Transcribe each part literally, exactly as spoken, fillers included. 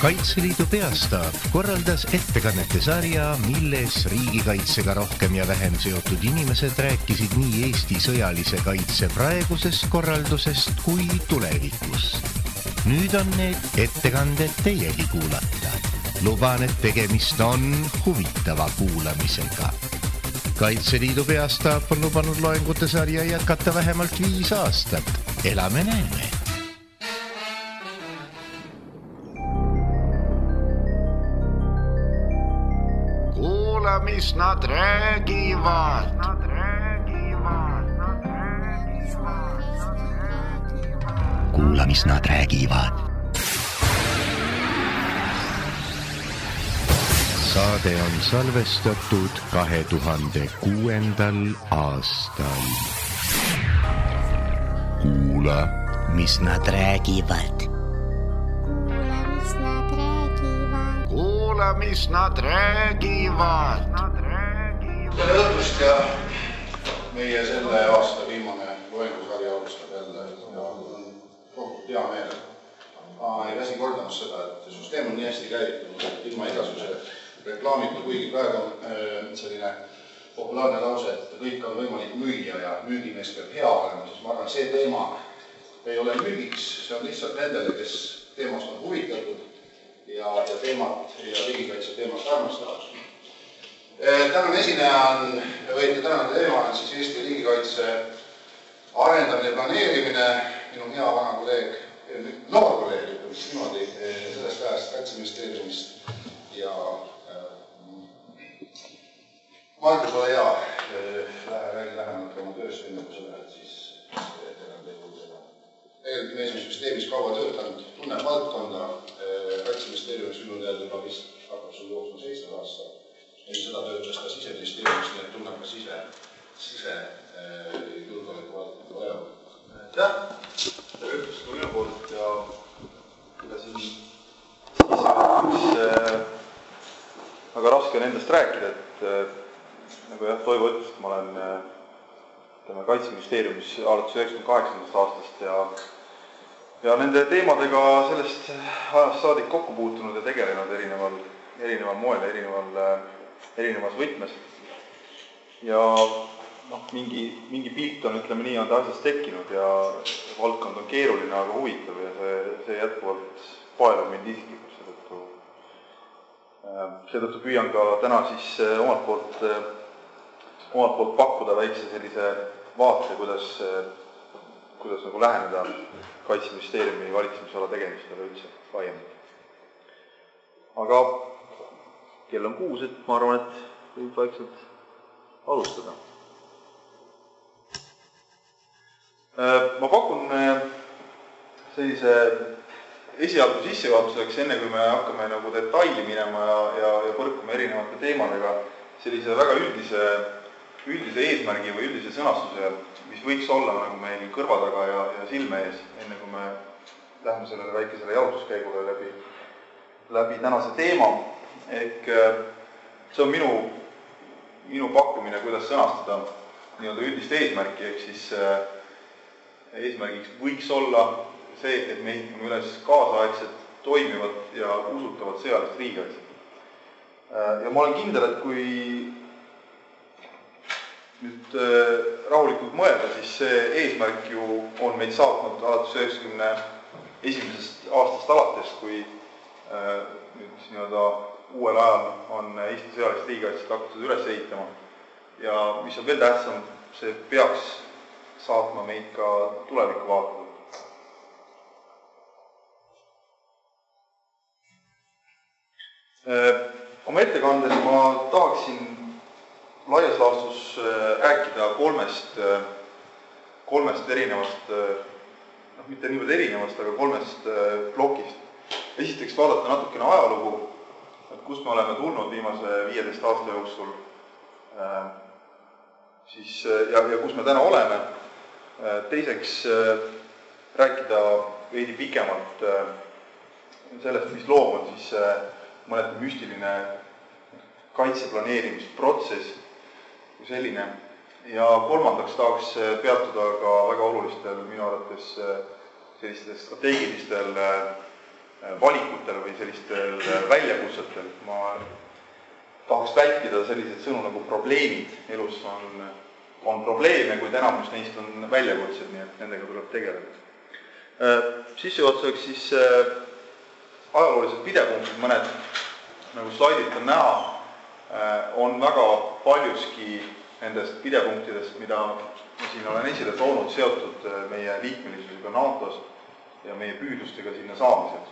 Kaitseliidu peastaap korraldas ettekannete sarja, milles riigikaitsega rohkem ja vähem seotud inimesed rääkisid nii Eesti sõjalise kaitse praegusest korraldusest kui tulevikust. Nüüd on need ettekanded teiegi kuulata. Luban, et tegemist on huvitava kuulamisega. Kaitseliidu peastaap on lubanud loengute sarja jätkata vähemalt viis aastat. Elame näeme! Kuula, mis nad räägivad! Kuula, mis nad räägivad! Saade on salvestatud kahe tuhande kuuendal aastal. Kuula, mis nad räägivad! Kuula, mis nad räägivad! Tere õhtust ja meie selle aasta viimane loengusari alustab jälle ja on rohkem hea meel. Ma ei väsi kordamas seda, et süsteem on nii hästi käivitunud, et ilma igasuguse reklaamita, kuigi praegu on selline populaarne lause, et kõik on võimalik müüa ja müügimees peab hea olema, siis ma arvan, see teema ei ole müügiks, see on lihtsalt nendele, kes teemast on huvitatud ja, ja teemat ja riigikaitse teemat armastavad. Tänane esineja on, või tänane teema on siis Eesti riigikaitse arendamine ja planeerimine. Minu hea vana kolleeg, noor kolleeg, ütleme siis niimoodi, sellest ajast Kaitseministeeriumist ja Margus, ole hea, lähe lähemalt oma töös ennusele, et siis ettekande juurde. Tegelikult mees on süsteemis kaua töötanud, tunneb valdkonda, Kaitseministeeriumis ülnud jälle juba vist hakkab sul jooksma seitsme aasta. Meil seda töötas ka siseministeeriumis, nii et tunneb ka sise, sise julgeoleku valdkonda vaja. Aitäh! Tere õhtust ka minu poolt ja ega siin üks väga raske on endast rääkida, et nagu jah, Toivo ütles, et ma olen ütleme, Kaitseministeeriumis alates üheksakümne kaheksandast aastast ja, ja nende teemadega sellest ajast saadik kokku puutunud ja tegelenud erineval, erineval moel, erineval, erinevas võtmes. Ja noh, mingi, mingi pilt on, ütleme nii, on ta asjast tekkinud ja valdkond on keeruline, aga huvitav ja see, see jätkuvalt paelub mind isiklikult seetõttu. Seetõttu püüan ka täna siis omalt poolt, omalt poolt pakkuda väikse sellise vaate, kuidas, kuidas nagu läheneda Kaitseministeeriumi valitsemisala tegemistele üldse laiemalt. Aga kell on kuus, et ma arvan, et võib vaikselt alustada. Ma pakun sellise esialgu sissejuhatuseks, enne kui me hakkame nagu detaili minema ja, ja, ja põrkume erinevate teemadega, sellise väga üldise, üldise eesmärgi või üldise sõnastuse, mis võiks olla nagu meil kõrva taga ja, ja silme ees, enne kui me lähme sellele väikesele jalutuskäigule läbi, läbi tänase teema. Ehk see on minu, minu pakkumine, kuidas sõnastada nii-öelda üldist eesmärki, ehk siis eesmärgiks võiks olla see, et me ehitame üles kaasaegset, toimivat ja usutavat sõjalist riigikaitset. Ja ma olen kindel, et kui nüüd rahulikult mõelda, siis see eesmärk ju on meid saatnud alates üheksakümne esimesest aastast alates, kui nüüd nii-öelda uuel ajal on Eesti sõjalist riigikaitset hakatud üles ehitama. Ja mis on veel tähtsam, see peaks saatma meid ka tulevikku vaatada. Oma ettekandes ma tahaksin laias laastus rääkida kolmest, kolmest erinevast, noh, mitte niivõrd erinevast, aga kolmest plokist. Esiteks vaadata natukene ajalugu, et kus me oleme tulnud viimase viieteist aasta jooksul siis, ja, ja kus me täna oleme. Teiseks rääkida veidi pikemalt sellest, mis loom on siis mõneti müstiline kaitseplaneerimisprotsess kui selline. Ja kolmandaks tahaks peatuda ka väga olulistel minu arvates sellistel strateegilistel valikutel või sellistel väljakutsetel. Ma tahaks vältida selliseid sõnu nagu probleemid. Elus on, on probleeme, kuid enamus neist on väljakutsed, nii et nendega tuleb tegeleda. Sissejuhatuseks siis ajaloolised pidepunktid, mõned nagu slaidilt on näha, on väga paljuski nendest pidepunktidest, mida ma siin olen esile toonud, seotud meie liikmelisusega NATOs ja meie püüdlustega sinna saamised.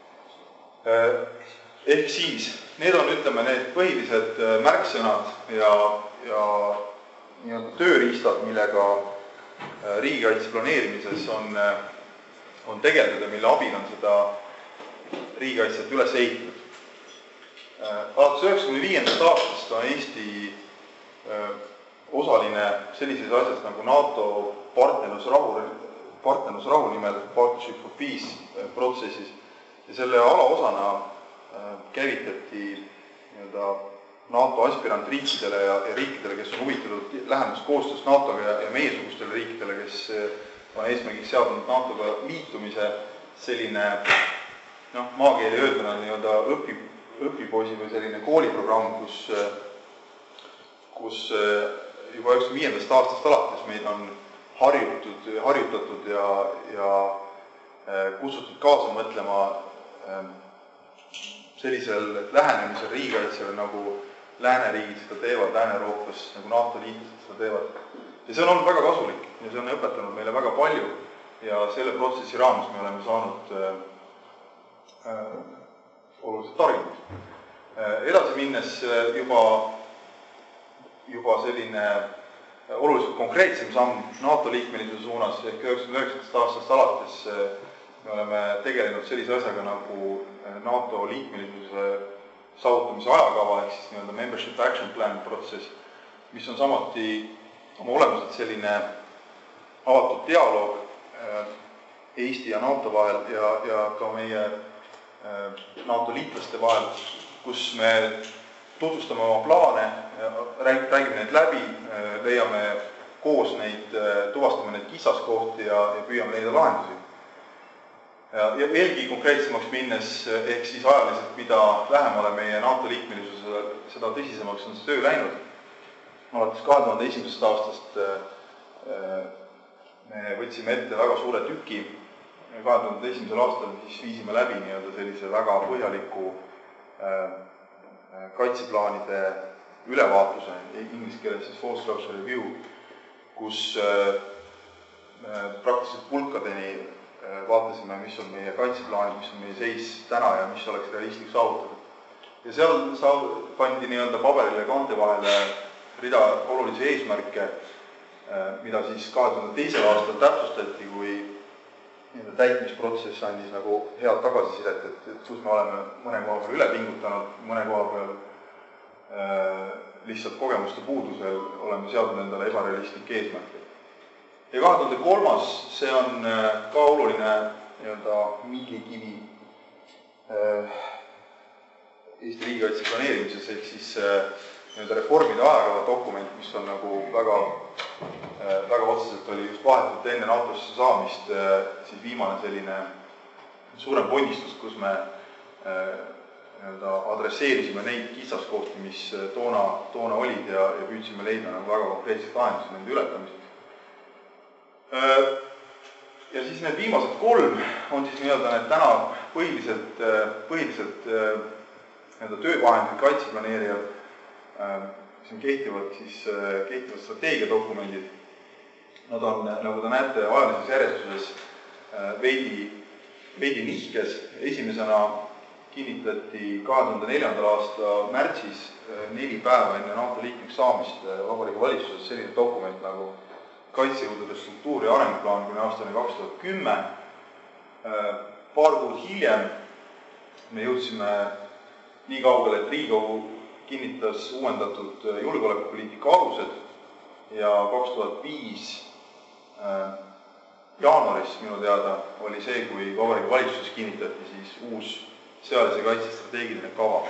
Ehk siis, need on, ütleme, need põhilised märksõnad ja, ja nii-öelda tööriistad, millega riigikaitse planeerimises on, on tegeldada, mille abil on seda riigikaitset üles ehitatud. Alates üheksakümne viiendast aastast on Eesti osaline sellises asjast nagu NATO partnerlusrahu, partnerlusrahu nimel Partnership for Peace protsessis ja selle alaosana käivitati nii-öelda NATO aspirantriikidele ja, ja riikidele, kes on huvitatud lähemast koostööst NATOga ja, ja meiesugustele riikidele, kes on eesmärgiks seadnud NATOga liitumise selline noh, maakeeli öelduna nii-öelda õpi, õpipoisi või selline kooliprogramm, kus, kus juba üheksakümne viiendast aastast alates meid on harjutud, harjutatud ja, ja kutsutud kaasa mõtlema sellisel lähenemisel riigikaitsele, nagu lääneriigid seda teevad, Lääne-Euroopas, nagu NATO liitlased seda teevad. Ja see on olnud väga kasulik ja see on õpetanud meile väga palju ja selle protsessi raames me oleme saanud äh, oluliselt targimaks. Äh, edasi minnes juba, juba selline oluliselt konkreetsem samm NATO liikmelisuse suunas ehk üheksakümne üheksandast aastast alates me oleme tegelenud sellise asjaga nagu NATO liikmelisuse saavutamise ajakava ehk siis nii-öelda Membership Action Plan protsess, mis on samuti oma olemuselt selline avatud dialoog Eesti ja NATO vahel ja, ja ka meie NATO liitlaste vahel, kus me tutvustame oma plaane, räägime neid läbi, leiame koos neid, tuvastame neid kitsaskohti ja, ja püüame leida lahendusi. Ja, ja veelgi konkreetsemaks minnes, ehk siis ajaliselt, mida lähemale meie NATO liikmelisusele, seda tõsisemaks on see töö läinud. Alates kahe tuhande esimesest aastast me võtsime ette väga suure tüki. kahe tuhande esimesel aastal siis viisime läbi nii-öelda sellise väga põhjaliku kaitseplaanide ülevaatuse, inglise keeles siis Full Structure Review, kus praktiliselt pulkadeni vaatasime, mis on meie kaitseplaanid, mis on meie seis täna ja mis oleks realistlik saavutada. Ja seal pandi nii-öelda paberile kante vahele rida olulisi eesmärke, mida siis kahe tuhande teisel aastal täpsustati, kui täitmisprotsess andis nagu head tagasisidet, et, et kus me oleme mõne koha peal üle pingutanud, mõne koha peal äh, lihtsalt kogemuste puudusel oleme seadnud endale ebarealistlik eesmärk. Ja kahe tuhande kolmas, see on ka oluline nii-öelda miilikivi äh, Eesti riigikaitse planeerimises, ehk siis äh, nii-öelda reformide ajakava dokument, mis on nagu väga, väga otseselt oli just vahetult enne NATOsse saamist, siis viimane selline suurem ponnistus, kus me nii-öelda adresseerisime neid kitsaskohti, mis toona, toona olid ja, ja püüdsime leida nagu väga konkreetselt lahendusi nende ületamiseks. Ja siis need viimased kolm on siis nii-öelda need täna põhiliselt, põhiliselt nii-öelda töövahendid kaitseplaneerijal, mis on kehtivad, siis, kehtivad strateegiadokumendid. Nad on, nagu te näete, ajalises järjestuses veidi, veidi nihkes. Esimesena kinnitati kahe tuhande neljandal aasta märtsis neli päeva enne NATO liikmeks saamist Vabariigi Valitsuses selline dokument nagu kaitsejõudude struktuuri ja arenguplaan kuni aastani kaks tuhat kümme. Paar kuud hiljem me jõudsime nii kaugele, et Riigikogu kinnitas uuendatud julgeolekupoliitika alused ja kaks tuhat viis jaanuaris minu teada oli see, kui Vabariigi Valitsuses kinnitati siis uus sõjalise kaitse strateegiline kava.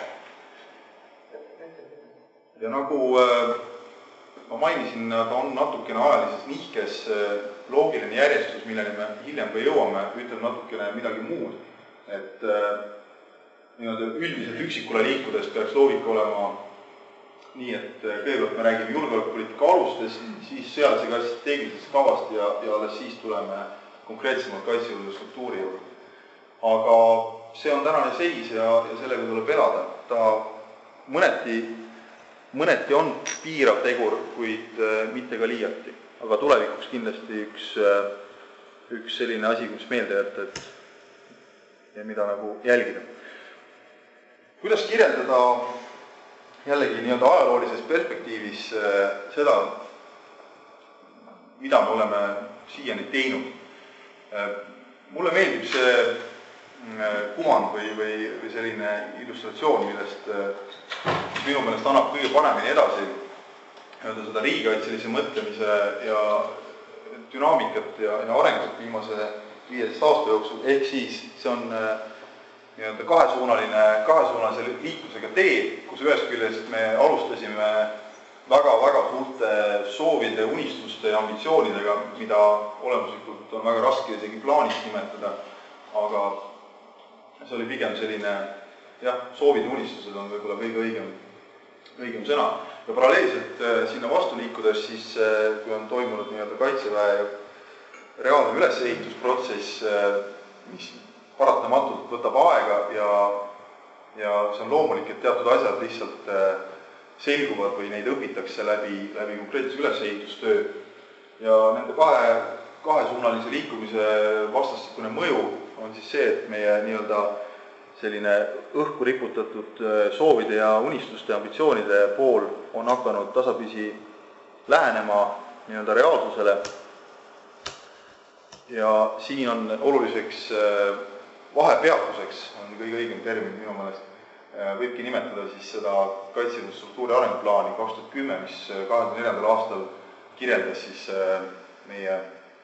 Ja nagu ma mainisin, ta on natukene ajalises nihkes loogiline järjestus, milleni me hiljem ka jõuame, ütleb natukene midagi muud. et nii-öelda üldiselt üksikule liikudes peaks loogika olema nii, et kõigepealt me räägime julgeolekupoliitika alustest, siis sõjalise kaitse strateegilisest kavast ja, ja alles siis tuleme konkreetsemalt kaitsejõudude struktuuri juurde. Aga see on tänane seis ja, ja sellega tuleb elada. Ta mõneti, mõneti on piirav tegur, kuid mitte ka liiati. Aga tulevikuks kindlasti üks, üks selline asi, mis meelde jätta, et ja mida nagu jälgida. Kuidas kirjeldada jällegi nii-öelda ajaloolises perspektiivis seda, mida me oleme siiani teinud. Mulle meeldib see kuvand või, või, või selline illustratsioon, millest minu meelest annab kõige paremini edasi nii-öelda seda riigikaitselise mõtlemise ja dünaamikat ja, ja arengut viimase viieteist aasta jooksul. Ehk siis see on nii-öelda kahesuunaline, kahesuunalise liiklusega tee, kus ühest küljest me alustasime väga-väga suurte soovide, unistuste ja ambitsioonidega, mida olemuslikult on väga raske isegi plaaniks nimetada, aga see oli pigem selline, jah, soovid ja unistused on võib-olla kõige õigem, õigem sõna. Ja paralleelselt sinna vastu liikudes, siis kui on toimunud nii-öelda kaitseväe reaalne ülesehitusprotsess, mis paratamatult võtab aega ja, ja see on loomulik, et teatud asjad lihtsalt selguvad või neid õpitakse läbi, läbi konkreetse ülesehitustöö. Ja nende kahe, kahesuunalise liikumise vastastikune mõju on siis see, et meie nii-öelda selline õhku riputatud soovide ja unistuste ambitsioonide pool on hakanud tasapisi lähenema nii-öelda reaalsusele. Ja siin on oluliseks vahepeatuseks, on kõige õigem termin minu meelest, võibki nimetada siis seda kaitsejõudude struktuuri arenguplaani kaks tuhat kümme, mis kahe tuhande neljandal aastal kirjeldas siis meie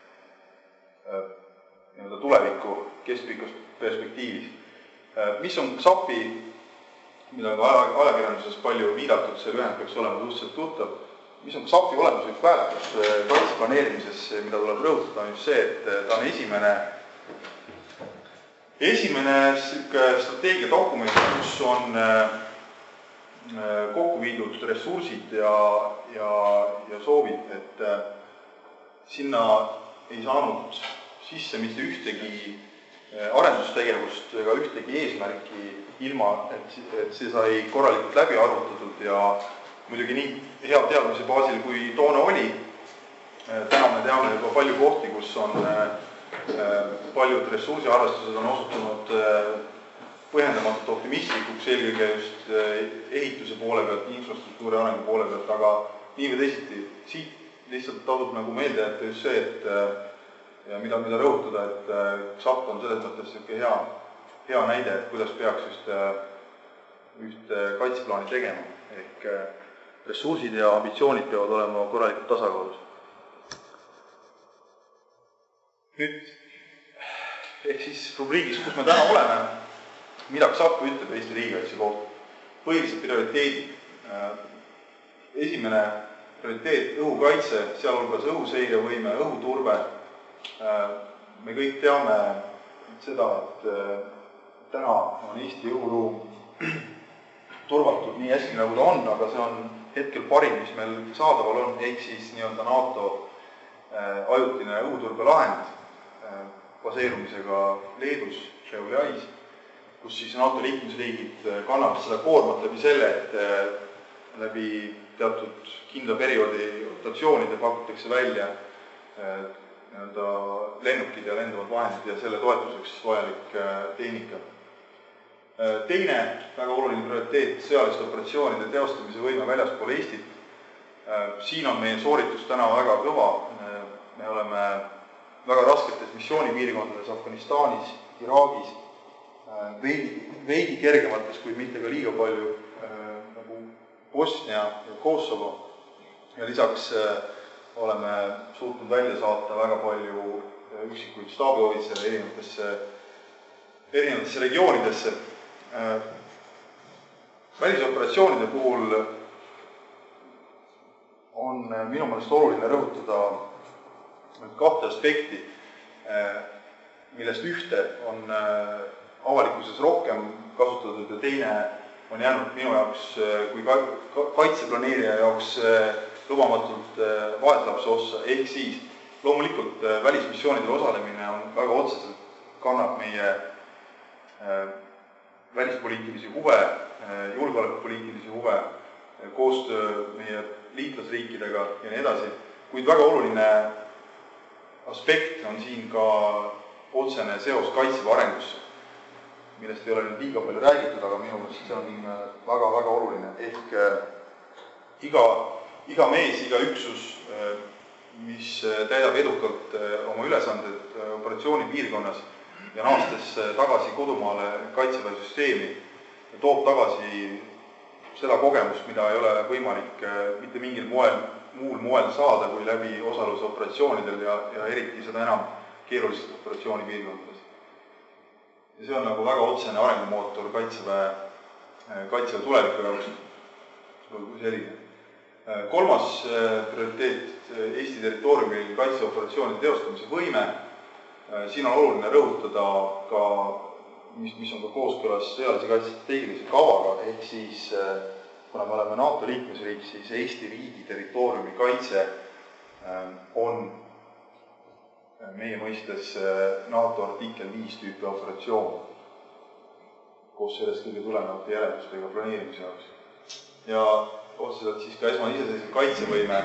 nii-öelda tuleviku keskpikas perspektiivis. Mis on X A P-i, mida ka ajakirjanduses palju viidatud, see lühend peaks olema suhteliselt tuttav, mis on X A P-i olemuslik väärtus kaitseplaneerimises, mida tuleb rõhutada, on just see, et ta on esimene Esimene strateegiadokument, kus on kokku viidud ressursid ja, ja, ja soovid, et sinna ei saanud sisse mitte ühtegi arendustegevust ega ühtegi eesmärki ilma, et, et see sai korralikult läbi arvutatud ja muidugi nii hea teadmise baasil, kui toona oli. Täna me teame juba palju kohti, kus on paljud ressursiarvestused on osutunud põhjendamatult optimistlikuks, eelkõige just ehituse poole pealt, infrastruktuuri arengu poole pealt, aga nii või teisiti. Siit lihtsalt tasub nagu meelde jätta just see, et ja mida, mida rõhutada, et X A P on selles mõttes hea, hea näide, et kuidas peaks just üht kaitseplaani tegema. Ehk ressursid ja ambitsioonid peavad olema korralikult tasakaalus. Nüüd, ehk siis rubriigis, kus me täna oleme, mida X A P ütleb Eesti riigikaitse kohta. Põhilised prioriteedid. Esimene prioriteet õhukaitse, sealhulgas õhuseirevõime, õhuturve. Me kõik teame seda, et täna on Eesti õhuruum turvatud nii hästi, nagu ta on, aga see on hetkel parim, mis meil saadaval on, ehk siis nii-öelda NATO ajutine õhuturbelahend baseerumisega Leedus, Šiauliais, kus siis NATO liikmesriigid kannavad seda koormat läbi selle, et läbi teatud kindla perioodi rotatsioonide pakutakse välja lennukid ja lenduvad vahendid ja selle toetuseks vajalik tehnika. Teine väga oluline prioriteet sõjaliste operatsioonide teostamise võime väljaspool Eestit. Siin on meie sooritus täna väga kõva. Me oleme väga rasketes missioonipiirkondades Afganistanis, Iraagis, veidi, veidi kergemates, kuid mitte ka liiga palju, nagu Bosnia ja Kosovo. Ja lisaks oleme suutnud välja saata väga palju üksikuid staabiohvitsere erinevatesse, erinevatesse regioonidesse. Välisoperatsioonide puhul on minu meelest oluline rõhutada kahte aspekti, millest ühte on avalikkuses rohkem kasutatud ja teine on jäänud minu jaoks kui kaitseplaneerija jaoks lubamatult vaeslapse ossa, ehk siis loomulikult välismissioonidel osalemine on väga otseselt kannab meie välispoliitilisi huve, julgeolekupoliitilisi huve, koostöö meie liitlasriikidega ja nii edasi, kuid väga oluline aspekt on siin ka otsene seos kaitseväe arengusse, millest ei ole nüüd liiga palju räägitud, aga minu meelest see on väga-väga oluline. Ehk iga, iga mees, iga üksus, mis täidab edukalt oma ülesanded operatsiooni piirkonnas ja naastes tagasi kodumaale kaitseväe süsteemi, toob tagasi seda kogemust, mida ei ole võimalik mitte mingil moel, muul moel saada kui läbi osaluse operatsioonidel ja, ja eriti seda enam keerulistes operatsioonipiirkondades. Ja see on nagu väga otsene arengumootor kaitseväe, kaitseväe tuleviku jaoks kui selline. Kolmas prioriteet Eesti territooriumil kaitseoperatsioonide teostamise võime. Siin on oluline rõhutada ka, mis, mis on ka kooskõlas sõjalise kaitse strateegilise kavaga, ehk siis kuna me oleme NATO liikmesriik, siis Eesti riigi territooriumi kaitse on meie mõistes NATO artikkel viis tüüpi operatsioon, koos sellest kõige tulenevate järeldustega planeerimise jaoks. Ja otseselt siis ka esmane iseseisev kaitsevõime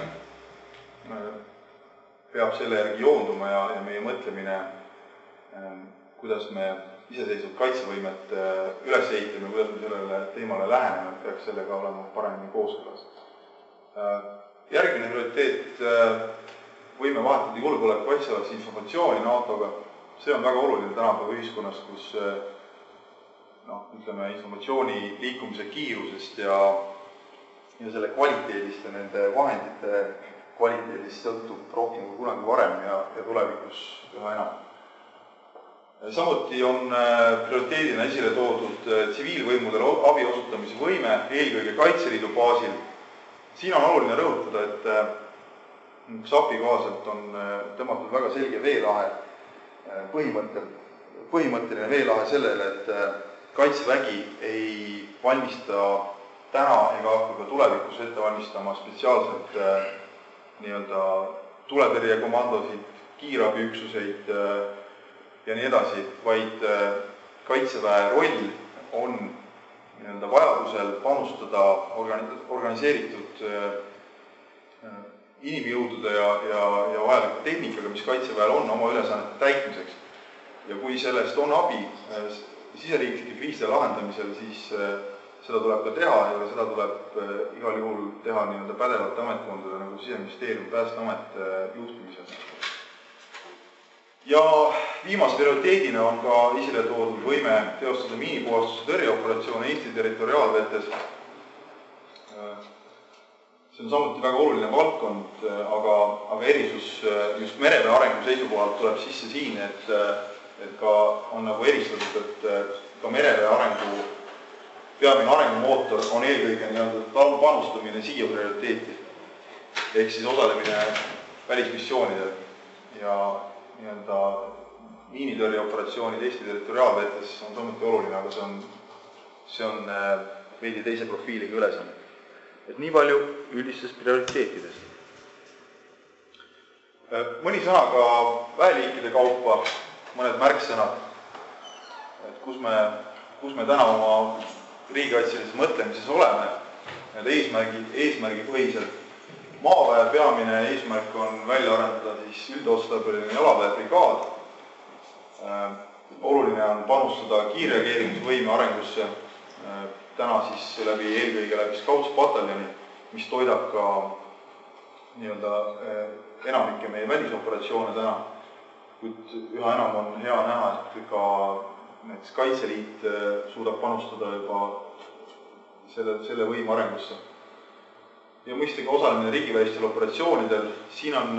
peab selle järgi joonduma ja, ja meie mõtlemine, kuidas me iseseisvat kaitsevõimet üles ehitame, kuidas me sellele teemale läheneme, peaks sellega olema paremini kooskõlas. Järgmine prioriteet, võime vahetada julgeoleku kaitsealast informatsiooni NATOga. See on väga oluline tänapäeva ühiskonnas, kus no, ütleme, informatsiooni liikumise kiirusest ja, ja selle kvaliteedist ja nende vahendite kvaliteedist sõltub rohkem kui kunagi varem ja, ja tulevikus üha enam. Samuti on prioriteedina esile toodud tsiviilvõimudele abi osutamise võime, eelkõige Kaitseliidu baasil. Siin on oluline rõhutada, et S A P-i kohaselt on tõmmatud väga selge veelahe, põhimõttel, põhimõtteline veelahe sellele, et Kaitsevägi ei valmista täna ega hakka ka tulevikus ette valmistama spetsiaalselt nii-öelda tuletõrjekomandosid, kiirabiüksuseid ja nii edasi, vaid Kaitseväe roll on nii-öelda vajadusel panustada organiseeritud inimjõudude ja, ja, ja vajaliku tehnikaga, mis Kaitseväel on oma ülesannete täitmiseks. Ja kui sellest on abi siseriiklike kriiside lahendamisel, siis seda tuleb ka teha ja seda tuleb igal juhul teha nii-öelda pädevate ametkondade nagu Siseministeerium, Päästeamet juhtimisel. Ja viimase prioriteedina on ka esile toodud võime teostada miinipuhastuse tõrjeoperatsioone Eesti territoriaalvetes. See on samuti väga oluline valdkond, aga, aga erisus just mereväe arengu seisukohalt tuleb sisse siin, et, et ka on nagu eristatud, et ka mereväe arengu peamine arengumootor on eelkõige nii-öelda panustamine siia prioriteeti. Ehk siis osalemine välismissioonidel ja nii-öelda miinitõrjeoperatsioonid Eesti territoriaalvetes on samuti oluline, aga see on, see on veidi teise profiiliga ülesanne. Et nii palju üldistest prioriteetidest. Mõni sõna ka väeliikide kaupa, mõned märksõnad, et kus me, kus me täna oma riigikaitselises mõtlemises oleme, need eesmärgi, eesmärgi põhiselt. Maaväe peamine eesmärk on välja arendada siis üldotstarbeline jalaväebrigaad. Oluline on panustada kiirreageerimisvõime arengusse, täna siis läbi eelkõige läbi Scouts-pataljoni, mis toidab ka nii-öelda enamike meie välisoperatsioone täna, kuid üha enam on hea näha, et ka näiteks Kaitseliit suudab panustada juba selle, selle võime arengusse. Ja mõistagi osalemine riigivälistel operatsioonidel, siin on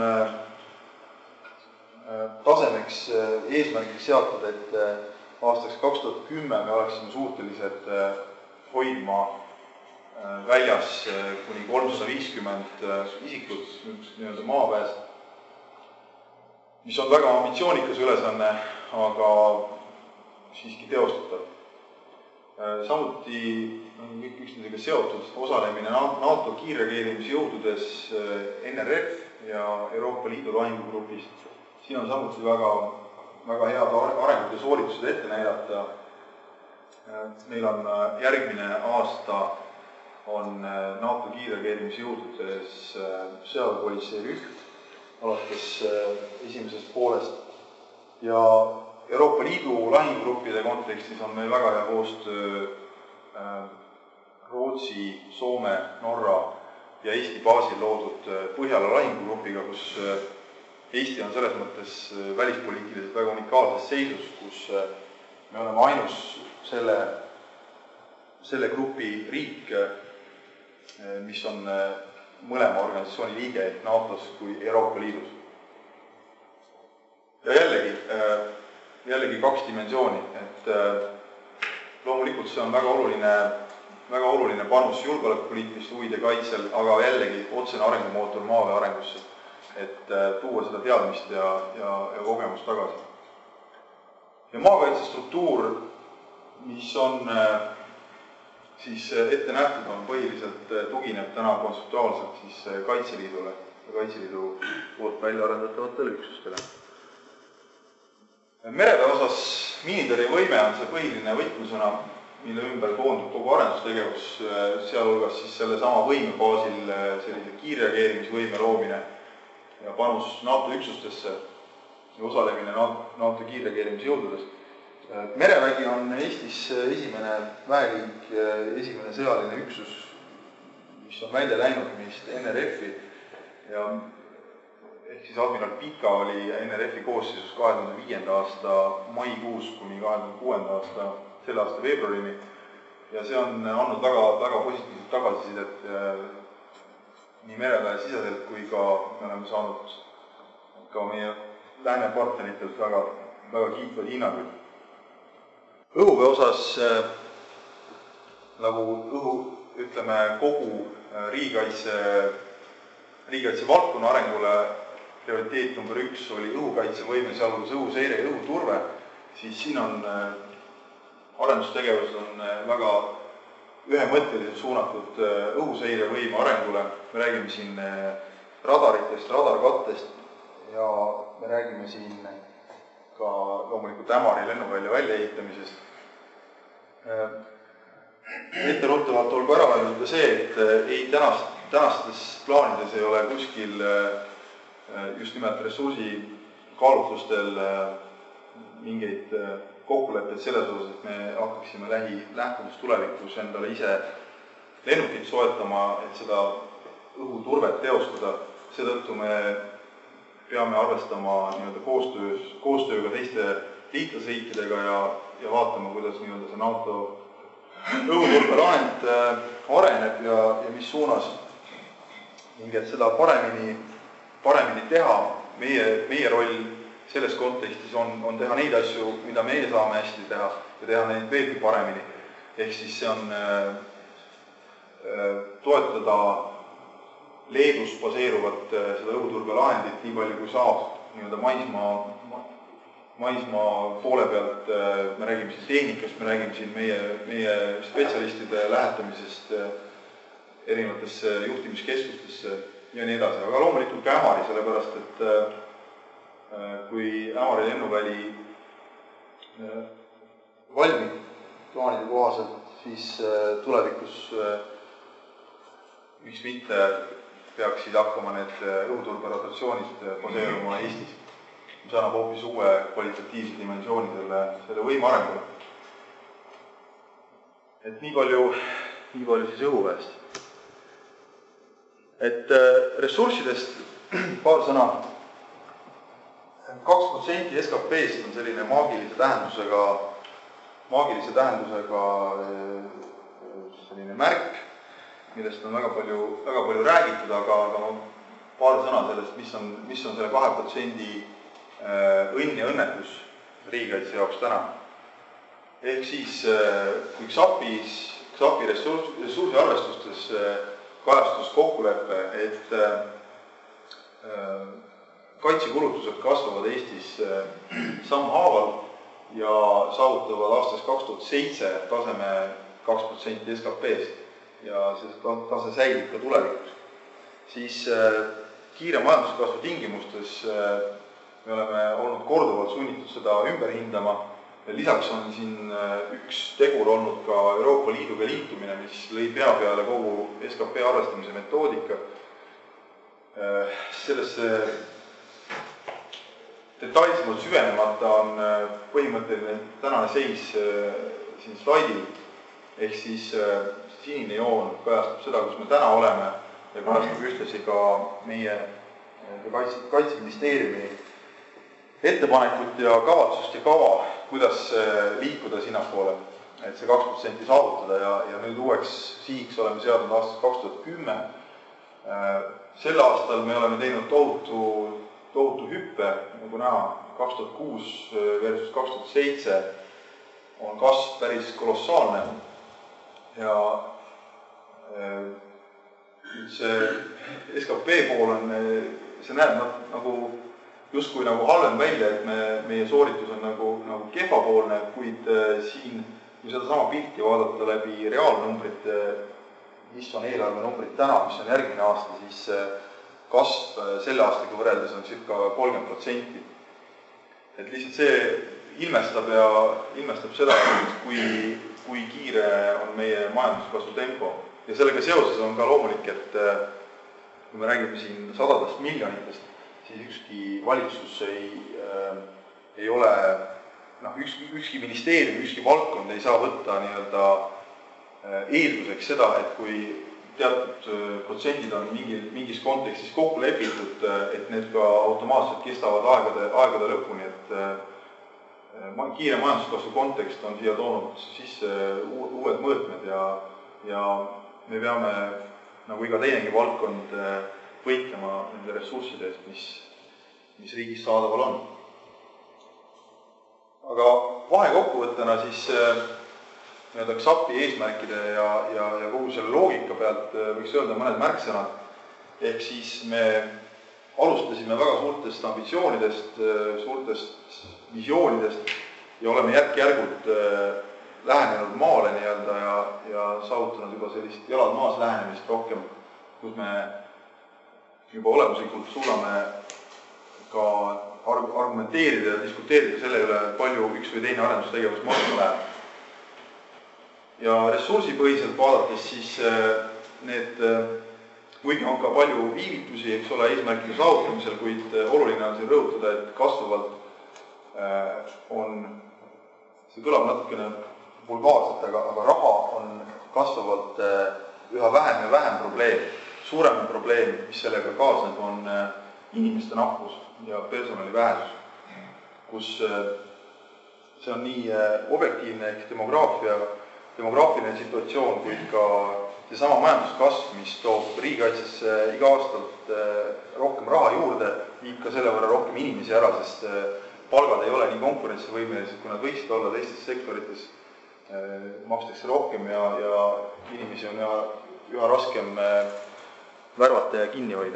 tasemeks eesmärgiks seatud, et aastaks kaks tuhat kümme me oleksime suutelised hoidma väljas kuni kolmsada viiskümmend isikut nii-öelda maaväes, mis on väga ambitsioonikas ülesanne, aga siiski teostatav. Samuti on kõik üksteisega seotud osalemine NATO kiirreageerimisjõududes N R F ja Euroopa Liidu lahingugrupis. Siin on samuti väga, väga head arengud ja sooritused ette näidata. Meil on järgmine aasta on NATO kiirreageerimisjõududes sõjaväepolitseirühm alates esimesest poolest ja Euroopa Liidu lahingugruppide kontekstis on meil väga hea koostöö Rootsi, Soome, Norra ja Eesti baasil loodud Põhjala lahingugrupiga, kus Eesti on selles mõttes välispoliitiliselt väga unikaalses seisus, kus me oleme ainus selle, selle grupi riik, mis on mõlema organisatsiooni liige ehk NATOs kui Euroopa Liidus. Ja jällegi, jällegi kaks dimensiooni, et loomulikult see on väga oluline, väga oluline panus julgeolekupoliitiliste huvide kaitsel, aga jällegi otsene arengumootor maaväe arengusse, et tuua seda teadmist ja, ja, ja kogemust tagasi. Ja maakaitse struktuur, mis on siis ette nähtud, on põhiliselt tugineb täna kontseptuaalselt siis Kaitseliidule ja Kaitseliidu poolt välja arendatavatel üksustele. Mereväe osas miinitõrjevõime on see põhiline võtmesõna, mille ümber koondub kogu arendustegevus, sealhulgas siis selle sama võime baasil sellise kiirreageerimisvõime loomine ja panus NATO üksustesse ja osalemine NATO kiirreageerimisjõududest. Merevägi on Eestis esimene väeliik, esimene sõjaline üksus, mis on välja läinud meist N R F-i ja ehk siis admiral Pika oli N R F-i koosseisus kahe tuhande viienda aasta maikuus kuni kahe tuhande kuuenda aasta selle aasta veebruarini ja see on andnud väga, väga positiivset tagasisidet nii mereväe siseselt kui ka me oleme saanud ka meie lääne partneritelt väga, väga kiitvad hinnanguid. Õhuväe osas nagu õhu, ütleme, kogu riigikaitse, riigikaitse valdkonna arengule prioriteet number üks oli õhukaitsevõime, sealhulgas õhuseire ja õhuturve, siis siin on arendustegevused on väga ühemõtteliselt suunatud õhuseirevõime arengule. Me räägime siin radaritest, radarkattest ja me räägime siin ka loomulikult Ämari lennuvälja väljaehitamisest. Etteruttavalt olgu ära öelnud see, et ei tänast, tänastes plaanides ei ole kuskil just nimelt ressursi kaalutlustel mingeid kokkuleppeid selles osas, et me hakkaksime lähi lähtumus tulevikus endale ise lennukit soetama, et seda õhuturvet teostada. Seetõttu me peame arvestama nii-öelda koostöös, koostööga teiste liitlasriikidega ja, ja vaatama, kuidas nii-öelda see NATO õhuturvelahend areneb ja, ja mis suunas. Ning et seda paremini paremini teha, meie, meie roll selles kontekstis on, on teha neid asju, mida meie saame hästi teha ja teha neid veelgi paremini. Ehk siis see on äh, toetada Leedus baseeruvat äh, seda õhuturbelahendit nii palju kui saab nii-öelda maismaa, maismaa poole pealt. Äh, me räägime siin tehnikast, me räägime siin meie, meie spetsialistide lähetamisest äh, erinevatesse juhtimiskeskustesse ja nii edasi, aga loomulikult ka Ämari, sellepärast, et äh, kui Ämari lennuväli äh, valmib plaanide kohaselt, siis äh, tulevikus äh, miks mitte peaksid hakkama need õhuturberotatsioonid baseeruma Eestis, mis annab hoopis uue kvalitatiivse dimensiooni selle, selle võime arengule. Et nii palju, nii palju siis õhuväest. Et ressurssidest paar sõna. kaks protsenti S K P-st on selline maagilise tähendusega, maagilise tähendusega selline märk, millest on väga palju, väga palju räägitud, aga, aga paar sõna sellest, mis on, mis on selle kahe protsendi õnn ja õnnetus riigikaitse jaoks täna. Ehk siis kui Xapis, Xapi ressursi, ressursi arvestustes kajastus kokkulepe, et kaitsekulutused kasvavad Eestis sammhaaval ja saavutavad aastast kaks tuhat seitse taseme kaks protsenti S K P-st ja see tase säilib ka tulevikus. Siis kiire majanduskasvu tingimustes me oleme olnud korduvalt sunnitud seda ümber hindama. Lisaks on siin üks tegur olnud ka Euroopa Liiduga liitumine, mis lõi pea peale kogu S K P arvestamise metoodika. Sellesse detailsemalt süvenemata on põhimõtteline tänane seis siin slaidil, ehk siis sinine joon kajastab seda, kus me täna oleme ja kajastab ühtlasi ka meie Kaitseministeeriumi ettepanekut ja kavatsust ja kava, kuidas liikuda sinnapoole, et see kaks protsenti saavutada ja, ja nüüd uueks sihiks oleme seadnud aastast kaks tuhat kümme. Sel aastal me oleme teinud tohutu, tohutu hüppe, nagu näha, kaks tuhat kuus versus kaks tuhat seitse on kasv päris kolossaalne ja see S K P pool on, see näeb nagu justkui nagu halvem välja, et me, meie sooritus on nagu, nagu kehvapoolne, kuid siin, kui seda sama pilti vaadata läbi reaalnumbrite, mis on eelarve numbrid täna, mis on järgmine aasta, siis kasv selle aastaga võrreldes on circa kolmkümmend protsenti. Et lihtsalt see ilmestab ja ilmestab seda, kui, kui kiire on meie majanduskasvu tempo. Ja sellega seoses on ka loomulik, et kui me räägime siin sadadest miljonitest, siis ükski valitsus ei, äh, ei ole, noh, ükski, ükski ministeerium, ükski valdkond ei saa võtta nii-öelda eelduseks seda, et kui teatud protsendid on mingi, mingis kontekstis kokku lepitud, et need ka automaatselt kestavad aegade, aegade lõpuni, et äh, kiire majanduskasvu kontekst on siia toonud sisse uued mõõtmed ja, ja me peame, nagu iga teinegi valdkond, võitlema nende ressursside eest, mis, mis riigis saadaval on. Aga vahekokkuvõttena siis nii-öelda X A P-i eesmärkide ja, ja, ja kogu selle loogika pealt võiks öelda mõned märksõnad. Ehk siis me alustasime väga suurtest ambitsioonidest, suurtest visioonidest ja oleme järk-järgult lähenenud maale nii-öelda ja, ja saavutanud juba sellist jalad maas lähenemist rohkem, kus me juba olemuslikult suudame ka argumenteerida ja diskuteerida selle üle, palju üks või teine arendustegevus maksma läheb. Ja ressursipõhiselt vaadates siis need, kuigi on ka palju viivitusi, eks ole, eesmärkide saavutamisel, kuid oluline on siin rõhutada, et kasvavalt on, see kõlab natukene vulgaarselt, aga, aga raha on kasvavalt üha vähem ja vähem probleem. Suurem probleem, mis sellega kaasneb, on inimeste nappus ja personali vähesus, kus see on nii objektiivne ehk demograafia, demograafiline situatsioon, kuid ka seesama majanduskasv, mis toob riigikaitsesse iga aastalt rohkem raha juurde, viib ka selle võrra rohkem inimesi ära, sest palgad ei ole nii konkurentsivõimelised, kui nad võiksid olla teistes sektorites, makstakse rohkem ja, ja inimesi on üha, üha raskem värvata ja kinni hoida.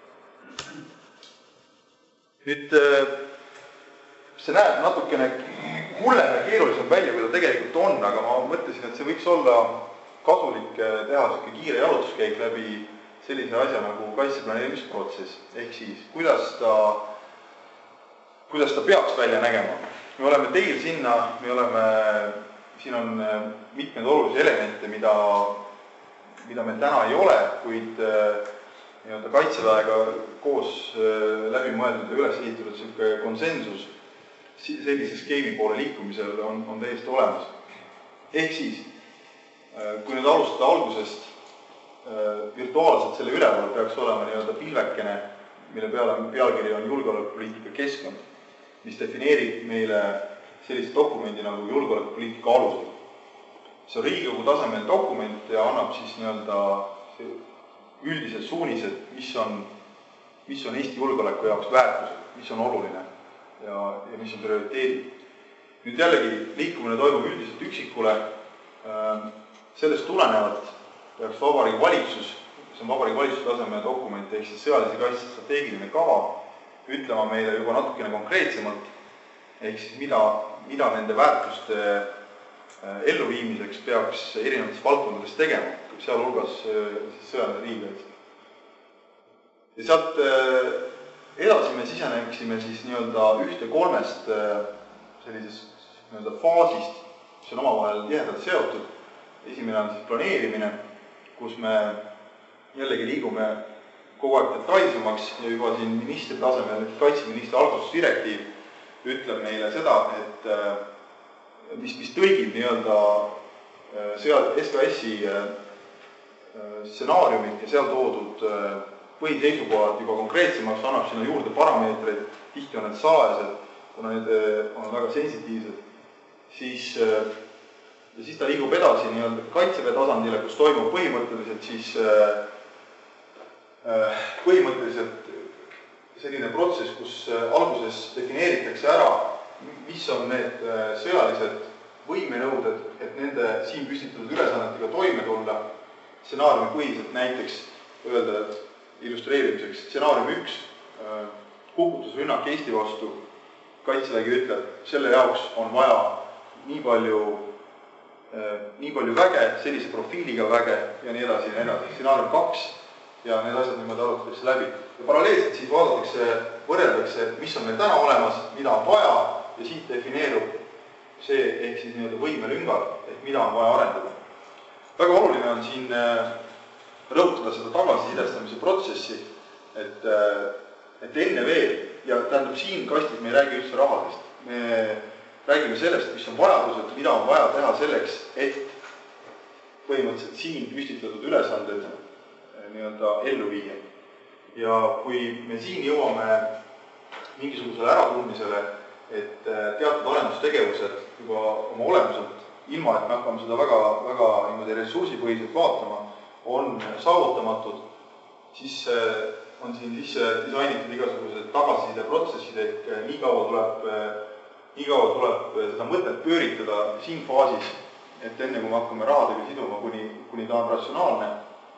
Nüüd see näeb natukene hullem ja keerulisem välja, kui ta tegelikult on, aga ma mõtlesin, et see võiks olla kasulik teha selline kiire jalutuskäik läbi sellise asja nagu kaitseplaneerimisprotsess. Ehk siis, kuidas ta, kuidas ta peaks välja nägema. Me oleme teel sinna, me oleme, siin on mitmed olulisi elemente, mida mida meil täna ei ole, kuid nii-öelda kaitseväega koos läbi mõeldud ja üles ehitatud selline konsensus sellise skeemi poole liikumisel on, on täiesti olemas. Ehk siis, kui nüüd alustada algusest, virtuaalselt selle üleval peaks olema nii-öelda pilvekene, mille peale pealkiri on julgeolekupoliitika keskkond, mis defineerib meile sellise dokumendi nagu julgeolekupoliitika alused. See on Riigikogu tasemel dokument ja annab siis nii-öelda üldised suunised, mis on, mis on Eesti julgeoleku jaoks väärtused, mis on oluline ja, ja mis on prioriteedid. Nüüd jällegi liikumine toimub üldiselt üksikule. Sellest tulenevalt peaks Vabariigi Valitsus, see on Vabariigi Valitsuse tasemel dokument, ehk siis sõjalise kaitse strateegiline kava, ütlema meile juba natukene konkreetsemalt, ehk siis mida, mida nende väärtuste elluviimiseks peaks erinevates valdkondades tegema, sealhulgas sõjaline riigikaitse. Ja sealt edasi me siseneksime siis nii-öelda ühte kolmest sellisest nii-öelda faasist, mis on omavahel tihedalt seotud. Esimene on siis planeerimine, kus me jällegi liigume kogu aeg detailsemaks ja juba siin ministri tasemel, kaitseministri algatusdirektiiv ütleb meile seda, et mis, mis tõlgib nii-öelda S K S-i stsenaariumid ja seal toodud põhiseisukohad juba konkreetsemaks, annab sinna juurde parameetreid, tihti on need salajased, kuna need on väga sensitiivsed, siis, ja siis ta liigub edasi nii-öelda kaitseväe tasandile, kus toimub põhimõtteliselt siis põhimõtteliselt selline protsess, kus alguses defineeritakse ära, mis on need sõjalised võimenõuded, et nende siin püstitatud ülesannetega toime tulla. Stsenaariumi põhiselt näiteks öelda illustreerimiseks stsenaarium üks, kukutusrünnak Eesti vastu, kaitsevägi ütleb, selle jaoks on vaja nii palju, nii palju väge, sellise profiiliga väge ja nii edasi ja nii edasi. Stsenaarium kaks ja need asjad niimoodi arutatakse läbi. Ja paralleelselt siis vaadatakse, võrreldakse, mis on meil täna olemas, mida on vaja ja siit defineerub see ehk siis nii-öelda võimelüngad, ehk mida on vaja arendada. Väga oluline on siin rõhutada seda tagasisidestamise protsessi, et, et enne veel, ja tähendab siin kastis me ei räägi üldse rahadest, me räägime sellest, mis on vajadused, mida on vaja teha selleks, et põhimõtteliselt siin püstitatud ülesanded nii-öelda ellu viia. Ja kui me siin jõuame mingisugusele äratundmisele, et teatud arendustegevused juba oma olemuselt, ilma et me hakkame seda väga, väga niimoodi ressursipõhiselt vaatama, on saavutamatud, siis on siin sisse disainitud igasugused tagasiside protsessid, ehk nii kaua tuleb, nii kaua tuleb seda mõtet pööritada siin faasis, et enne kui me hakkame rahadega siduma, kuni, kuni ta on ratsionaalne,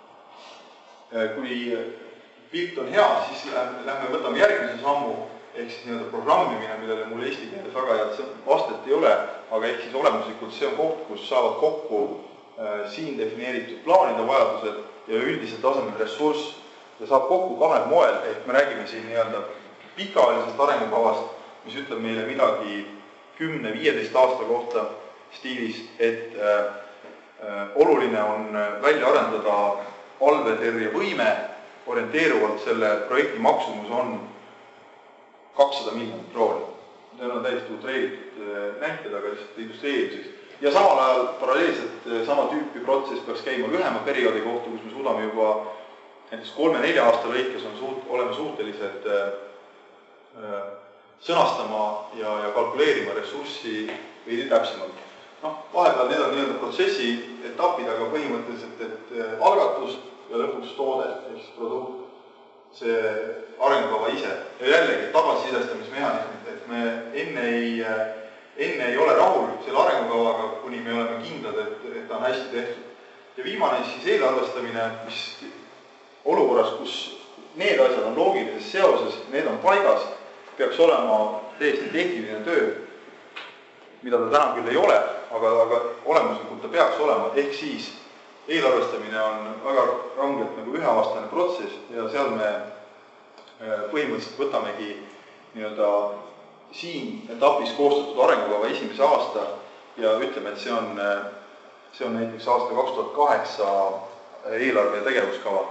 kui pilt on hea, siis lähme võtame järgmise sammu, ehk siis nii-öelda programmimine, millele mul eesti keeles väga head vastet ei ole, aga ehk siis olemuslikult see on koht, kus saavad kokku äh, siin defineeritud plaanide vajadused ja üldisel tasemel ressurss ja saab kokku kahel moel, ehk me räägime siin nii-öelda pikaajalisest arengukavast, mis ütleb meile midagi kümne viieteist aasta kohta stiilis, et äh, äh, oluline on välja arendada allveeterje võime, orienteeruvalt selle projekti maksumus on kakssada miljonit krooni. Need on täiesti utreeritud näited, aga lihtsalt illustreerimiseks. Ja samal ajal paralleelselt sama tüüpi protsess peaks käima lühema perioodi kohta, kus me suudame juba näiteks kolme-nelja aasta lõikes on suut, oleme suutelised äh, sõnastama ja, ja kalkuleerima ressurssi veidi täpsemalt. No, vahepeal need on nii-öelda protsessi etapid, aga põhimõtteliselt, et algatus ja lõpuks toode, ehk produkt, see arengukava ise. Ja jällegi tagasisidestamismehhanismid, et me enne ei, enne ei ole rahul selle arengukavaga, kuni me oleme kindlad, et, et ta on hästi tehtud. Ja viimane siis eelarvestamine, mis olukorras, kus need asjad on loogilises seoses, need on paigas, peaks olema täiesti tehniline töö, mida ta täna küll ei ole, aga, aga olemuslikult ta peaks olema, ehk siis eelarvestamine on väga rangelt nagu üheaastane protsess ja seal me põhimõtteliselt võtamegi nii-öelda siin etapis koostatud arengukava esimese aasta ja ütleme, et see on, see on näiteks aasta kaks tuhat kaheksa eelarve ja tegevuskava.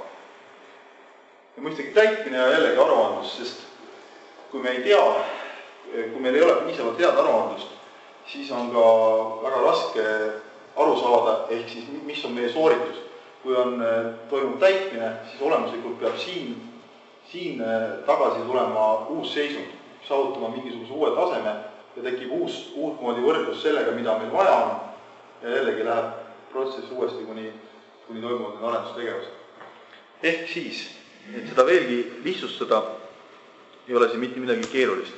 Ja mõistagi täitmine ja jällegi aruandlus, sest kui me ei tea, kui meil ei ole piisavalt head aruandlust, siis on ka väga raske aru saada, ehk siis mis on meie sooritus. Kui on toimub täitmine, siis olemuslikult peab siin, siin tagasi tulema uus seisund, saavutama mingisuguse uue taseme ja tekib uus, uut moodi võrdlus sellega, mida meil vaja on ja jällegi läheb protsess uuesti, kuni, kuni toimuvad need arendustegevused. Ehk siis, et seda veelgi lihtsustada, ei ole siin mitte midagi keerulist.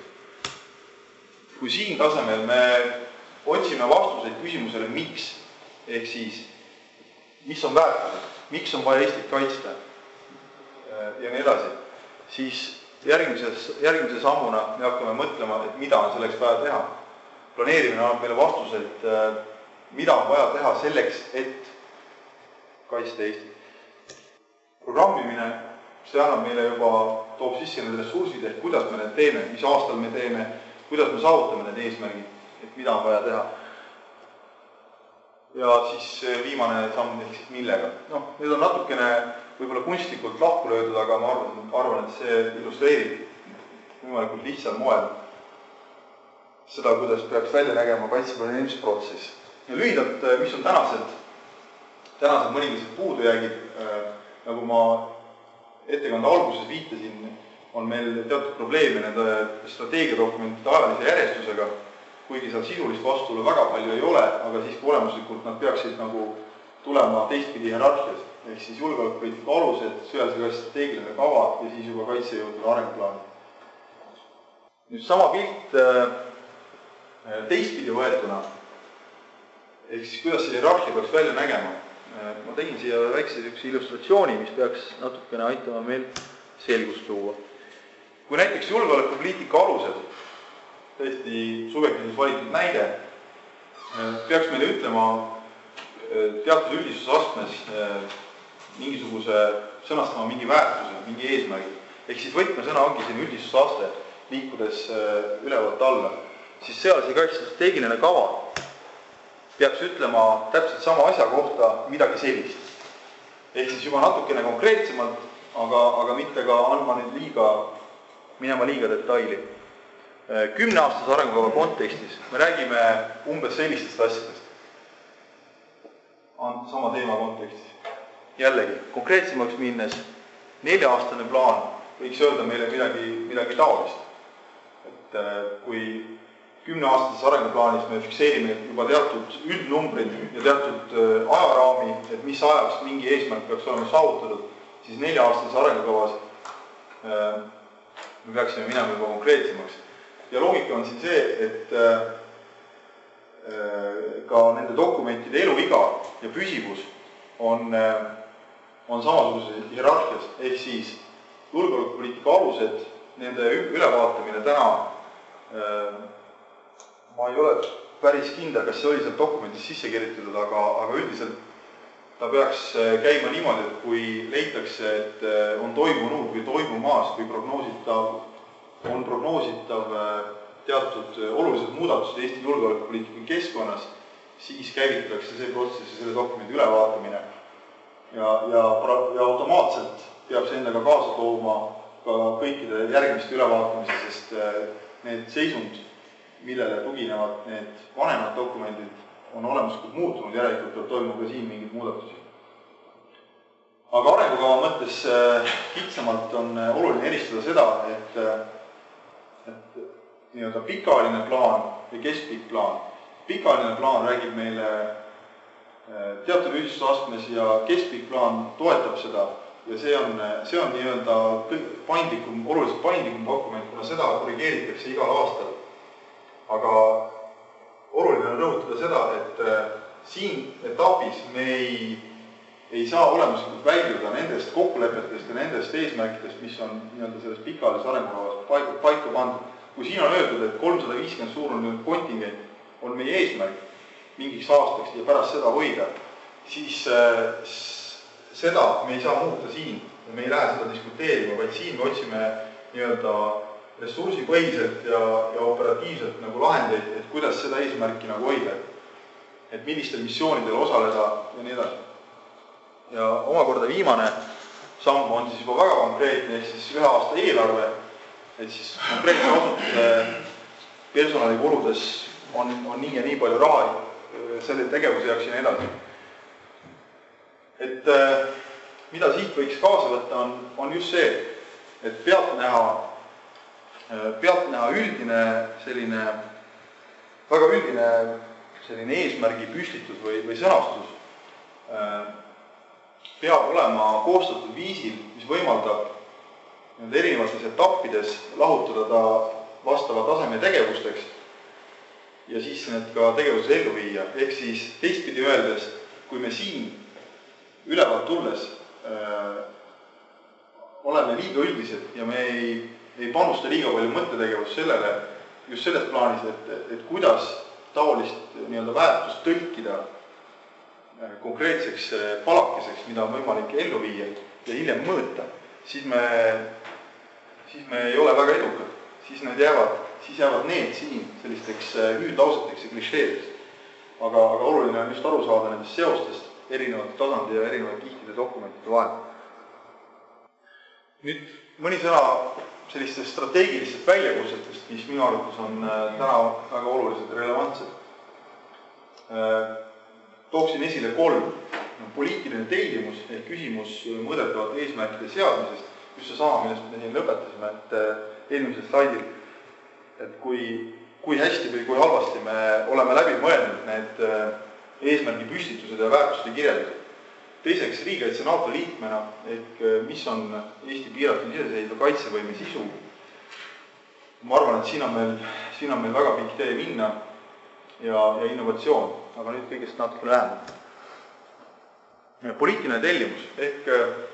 Kui siin tasemel me otsime vastuseid küsimusele, miks, ehk siis, mis on väärtused, miks on vaja Eestit kaitsta ja nii edasi, siis järgmises, järgmise sammuna me hakkame mõtlema, et mida on selleks vaja teha. Planeerimine annab meile vastuse, et mida on vaja teha selleks, et kaitsta Eestit. Programmimine, see annab meile juba, toob sisse need ressursid, ehk kuidas me need teeme, mis aastal me teeme, kuidas me saavutame need eesmärgid, et mida on vaja teha. Ja siis viimane samm, ehk siis millega. No, need on natukene võib-olla kunstlikult lahku löödud, aga ma arvan, arvan, et see illustreerib võimalikult lihtsal moel seda, kuidas peaks välja nägema kaitseplaneerimisprotsess. Ja lühidalt, mis on tänased, tänased mõningased puudujäägid, nagu ma ettekande alguses viitasin, on meil teatud probleeme nende strateegiadokumentide ajalise järjestusega, kuigi seal sisulist vastuolu väga palju ei ole, aga siiski olemuslikult nad peaksid nagu tulema teistpidi hierarhias, ehk siis julgeolekupoliitika alused, sõjalise kaitse strateegiline kava ja siis juba kaitsejõudude arenguplaan. Nüüd sama pilt teistpidi võetuna, ehk siis kuidas see hierarhia peaks välja nägema. Ma tegin siia väikse üks illustratsiooni, mis peaks natukene aitama meil selgust luua. Kui näiteks julgeolekupoliitika alused, tõesti subjektiivselt valitud näide, peaks meile ütlema teatud üldisusastmes mingisuguse sõnastama mingi väärtuse, mingi eesmärgi. Ehk siis võtmesõna ongi siin üldisusaste, liikudes ülevalt alla. Siis sõjalise kaitse strateegiline kava peaks ütlema täpselt sama asja kohta midagi sellist. Ehk siis juba natukene konkreetsemalt, aga, aga mitte ka andma nüüd liiga, minema liiga detaili. Kümneaastase arengukava kontekstis me räägime umbes sellistest asjadest. On sama teema kontekstis. Jällegi, konkreetsemaks minnes, nelja-aastane plaan võiks öelda meile midagi, midagi taolist. Et kui kümneaastases arenguplaanis me fikseerime juba teatud üldnumbrid ja teatud ajaraami, et mis ajaks mingi eesmärk peaks olema saavutatud, siis nelja-aastases arengukavas me peaksime minema juba konkreetsemaks. Ja loogika on siin see, et ka nende dokumentide eluiga ja püsivus on, on samasuguses hierarhias, ehk siis julgeolekupoliitika alused, nende ülevaatamine täna, ma ei ole päris kindel, kas see oli seal dokumendis sisse kirjutatud, aga, aga üldiselt ta peaks käima niimoodi, et kui leitakse, et on toimunud või toimumaas või prognoositav on prognoositav teatud olulised muudatused Eesti julgeolekupoliitika keskkonnas, siis käivitatakse see protsess ja selle dokumendi ülevaatamine. Ja, ja, ja automaatselt peab see endaga kaasa tooma ka kõikide järgmiste ülevaatamise, sest need seisund, millele tuginevad need vanemad dokumendid, on olemuslikult muutunud, järelikult peab toimuma ka siin mingid muudatusi. Aga arengukava mõttes kitsamalt on oluline eristada seda, et et nii-öelda pikaajaline plaan või keskpikk plaan. Pikaajaline plaan räägib meile teatud üldisusastmes ja keskpikk plaan toetab seda ja see on, see on nii-öelda paindlikum, oluliselt paindlikum dokument, kuna seda korrigeeritakse igal aastal. Aga oluline on rõhutada seda, et siin etapis me ei, ei saa olemuslikult väljuda nendest kokkulepetest ja nendest eesmärkidest, mis on nii-öelda selles pikaajalises arengukavas paika, paika pandud. Kui siin on öeldud, et kolmsada viiskümmend suurenenud kontingent on meie eesmärk mingiks aastaks ja pärast seda hoida, siis seda me ei saa muuta siin ja me ei lähe seda diskuteerima, vaid siin me otsime nii-öelda ressursipõhiselt ja, ja operatiivselt nagu lahendeid, et kuidas seda eesmärki nagu hoida, et millistel missioonidel osaleda ja nii edasi. Ja omakorda viimane samm on siis juba väga konkreetne, ehk siis ühe aasta eelarve, et siis konkreetse asutuse personalikuludes on, on nii ja nii palju raha selle tegevuse jaoks ja nii edasi. Et mida siit võiks kaasa võtta on, on just see, et pealt näha, pealt näha üldine selline, väga üldine selline eesmärgi püstitus või, või sõnastus peab olema koostatud viisil, mis võimaldab erinevates etappides lahutada ta vastava taseme tegevusteks ja siis need ka tegevuses ellu viia. Ehk siis teistpidi öeldes, kui me siin ülevalt tulles äh, oleme liiga üldised ja me ei, ei panusta liiga palju mõttetegevust sellele, just selles plaanis, et, et kuidas taolist nii-öelda väärtust tõlkida konkreetseks palakeseks, mida on võimalik ellu viia ja hiljem mõõta, siis me, siis me ei ole väga edukad. Siis need jäävad, siis jäävad need siin sellisteks hüüdlauseteks ja klišeedeks. Aga, aga oluline on just aru saada nendest seostest erinevate tasandi ja erinevate kihtide dokumentide vahel. Nüüd mõni sõna sellistest strateegilistest väljakutsetest, mis minu arvates on täna väga olulised ja relevantsed. Tooksin esile kolm. Poliitiline tellimus ehk küsimus mõõdetavate eesmärkide seadmisest, just see sama, millest me siin lõpetasime, et eelmisel slaidil, et kui, kui hästi või kui halvasti me oleme läbi mõelnud need eesmärgi püstitused ja väärtuste kirjeldused. Teiseks, riigikaitse NATO liikmena, ehk mis on Eesti piiratud iseseisva kaitsevõime sisu. Ma arvan, et siin on meil, siin on meil väga pikk tee minna ja, ja innovatsioon, aga nüüd kõigest natuke lähemalt. Poliitiline tellimus, ehk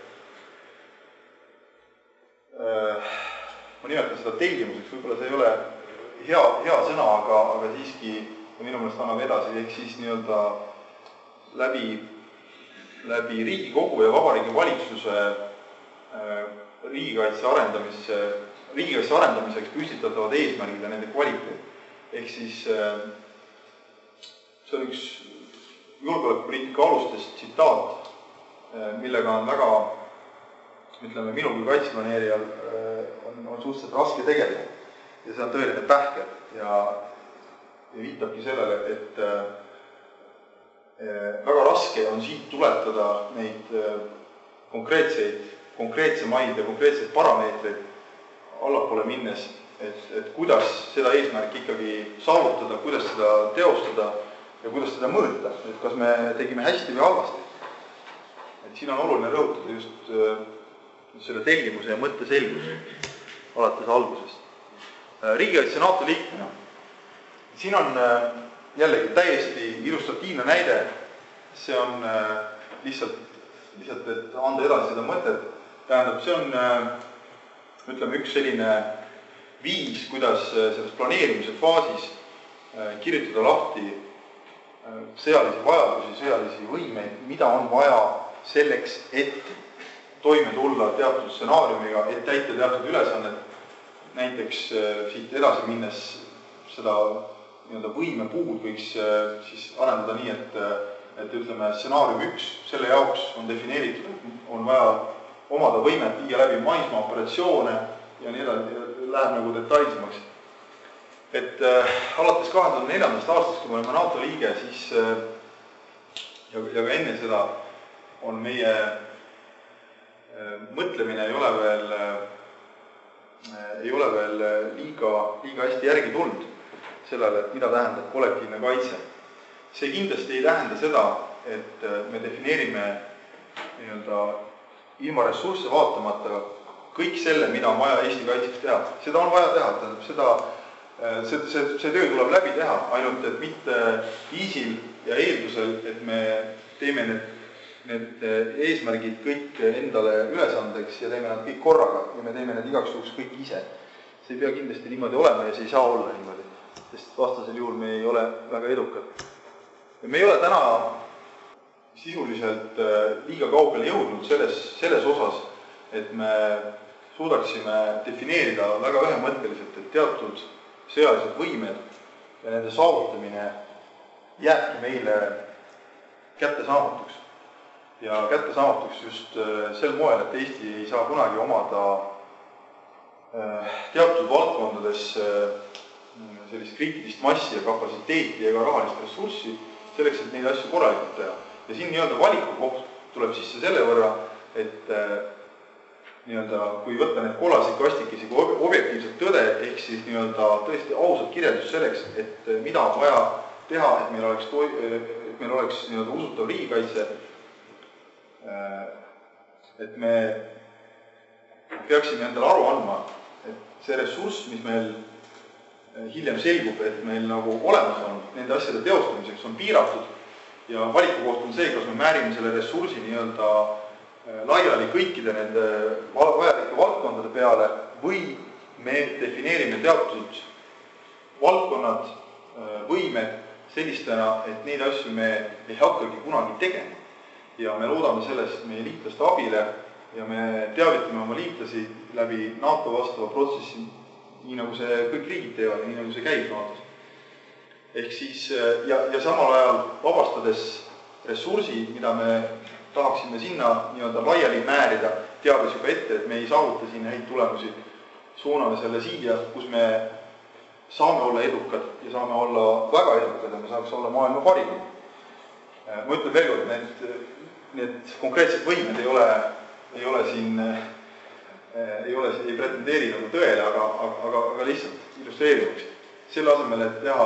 äh, ma nimetan seda tellimuseks, võib-olla see ei ole hea, hea sõna, aga, aga siiski minu meelest annab edasi, ehk siis nii-öelda läbi läbi Riigikogu ja Vabariigi Valitsuse äh, riigikaitse arendamisse, riigikaitse arendamiseks püstitatavad eesmärgid ja nende kvaliteet. Ehk siis äh, see on üks julgeolekupoliitika alustest tsitaat, äh, millega on väga, ütleme, minu kui kaitseplaneerijal äh, on, on suhteliselt raske tegeleda. Ja see on tõeline pähkel ja, ja viitabki sellele, et äh, väga raske on siit tuletada neid konkreetseid, konkreetsemaid ja konkreetseid parameetreid allapoole minnes, et, et kuidas seda eesmärki ikkagi saavutada, kuidas seda teostada ja kuidas seda mõõta, et kas me tegime hästi või halvasti. Et siin on oluline rõhutada just, just selle tellimuse ja mõtteselguse alates algusest. Riigikaitse NATO liikmena. Siin on jällegi täiesti illustratiivne näide, see on lihtsalt, lihtsalt, et anda edasi seda mõtet. Tähendab, see on, ütleme, üks selline viis, kuidas selles planeerimise faasis kirjutada lahti sõjalisi vajadusi, sõjalisi võimeid, mida on vaja selleks, et toime tulla teatud stsenaariumiga, et täita teatud ülesannet. Näiteks siit edasi minnes seda nii-öelda võimepuud võiks siis arendada nii, et, et ütleme, stsenaarium üks, selle jaoks on defineeritud, on vaja omada võimet viia läbi maismaa operatsioone ja nii edasi, läheb nagu detailsemaks. Et äh, alates kahe tuhande neljandast aastast, kui me oleme NATO liige, siis äh, ja, ja ka enne seda on meie äh, mõtlemine ei ole veel, äh, ei ole veel liiga, liiga hästi järgi tulnud sellele, et mida tähendab kollektiivne kaitse. See kindlasti ei tähenda seda, et me defineerime nii-öelda ilma ressursse vaatamata kõik selle, mida on vaja Eesti kaitseks teha. Seda on vaja teha, tähendab seda, see, see, see töö tuleb läbi teha, ainult et mitte viisil ja eeldusel, et me teeme need, need eesmärgid kõik endale ülesandeks ja teeme nad kõik korraga ja me teeme need igaks juhuks kõik ise. See ei pea kindlasti niimoodi olema ja see ei saa olla niimoodi. Sest vastasel juhul me ei ole väga edukad. Ja me ei ole täna sisuliselt liiga kaugele jõudnud selles, selles osas, et me suudaksime defineerida väga ühemõtteliselt, et teatud sõjalised võimed ja nende saavutamine jääbki meile kättesaamatuks. Ja kättesaamatuks just sel moel, et Eesti ei saa kunagi omada teatud valdkondades sellist kriitilist massi ja kapasiteeti ega rahalist ressurssi selleks, et neid asju korralikult teha. Ja siin nii-öelda valiku koht tuleb sisse selle võrra, et nii-öelda, kui võtta need kollasid kastikesi kui objektiivselt tõde, ehk siis nii-öelda tõesti ausalt kirjeldus selleks, et mida on vaja teha, et meil oleks, et meil oleks nii-öelda usutav riigikaitse, et me peaksime endale aru andma, et see ressurss, mis meil hiljem selgub, et meil nagu olemas on nende asjade teostamiseks, on piiratud ja valikukoht on see, kas me määrime selle ressursi nii-öelda laiali kõikide nende vajalike valdkondade peale või me defineerime teatud valdkonnad, võimed sellistena, et neid asju me ei hakkagi kunagi tegema. Ja me loodame sellest meie liitlaste abile ja me teavitame oma liitlasi läbi NATO vastava protsessi, nii nagu see kõik riigid teevad, nii nagu see käib NATOs. Ehk siis, ja, ja samal ajal vabastades ressursi, mida me tahaksime sinna nii-öelda laiali määrida, teades juba ette, et me ei saavuta sinna häid tulemusi, suuname selle siia, kus me saame olla edukad ja saame olla väga edukad ja me saaks olla maailma parim. Ma ütlen veel kord, need, need konkreetsed võimed ei ole, ei ole siin, ei, ole, ei pretendeeri nagu tõele, aga, aga, aga lihtsalt illustreerimaks. Selle asemel, et teha